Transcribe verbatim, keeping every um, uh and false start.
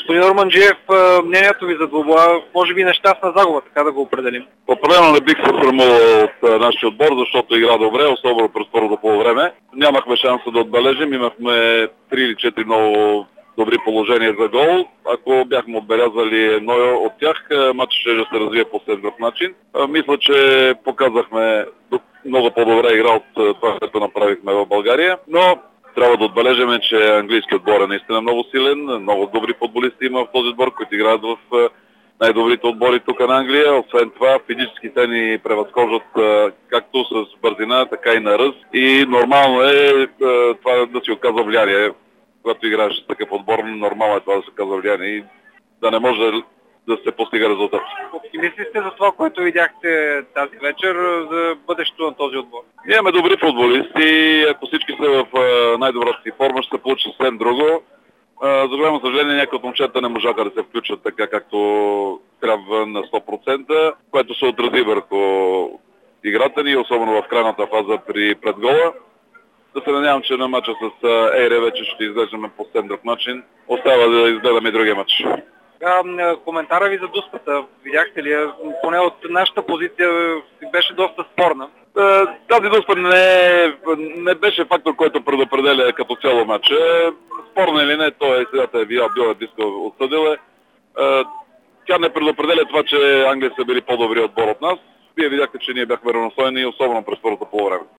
Господин Орманджиев, мнението ви за двубоя, може би нещастна загуба, така да го определим? Определено не бих се срамувал от нашия отбор, защото игра добре, особено през първото полувреме. Нямахме шанса да отбележим, имахме три или четири много добри положения за гол. Ако бяхме отбелязали едно от тях, матчът ще се развие по следващ начин. Мисля, че показахме много по-добра игра от това, което направихме в България, но трябва да отбележим, че английският отбор е наистина много силен, много добри футболисти има в този отбор, които играят в най-добрите отбори тук на Англия. Освен това, физически те ни превъзхождат както с бързина, така и на ръст. И нормално е това да си оказва влияние. Когато играеш с такъв отбор, нормално е това да се оказва влияние и да не може да се постига резултат. Оптимисти сте за това, което видяхте тази вечер за бъдещето на този отбор? Ние имаме добри футболисти. Ако всички са в най-добрата си форма, ще се получи съвсем друго. За голямо съжаление, някои от момчета не можаха да се включат така, както трябва на сто процента, което се отрази върху играта ни, особено в крайната фаза при предгола. Да се надявам, че на матча с Ейре вече ще изглеждаме по съвсем друг начин. Остава да изгледаме и другия матч. Коментара ви за дуспата, видяхте ли? Поне от нашата позиция беше доста спорна. Тази дуспа не, не беше фактор, който предопределя като цяло матча. Спорна или не, той е сега е бил, бил диска отсъдил е. Тя не предопределя това, че Англия са били по-добри отбор от нас. Вие видяхте, че ние бяхме равностойни, особено през първото полувреме.